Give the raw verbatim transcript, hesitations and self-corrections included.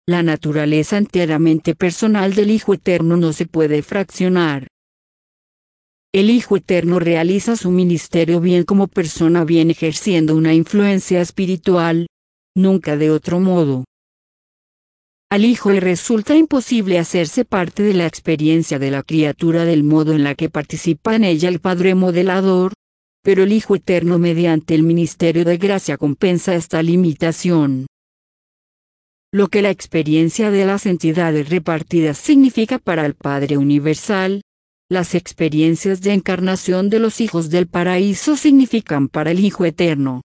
La naturaleza enteramente personal del Hijo Eterno no se puede fraccionar. El Hijo Eterno realiza su ministerio bien como persona, bien ejerciendo una influencia espiritual, nunca de otro modo. Al Hijo le resulta imposible hacerse parte de la experiencia de la criatura del modo en la que participa en ella el Padre modelador, pero el Hijo Eterno mediante el ministerio de gracia compensa esta limitación. Lo que la experiencia de las entidades repartidas significa para el Padre universal, las experiencias de encarnación de los hijos del paraíso significan para el Hijo Eterno.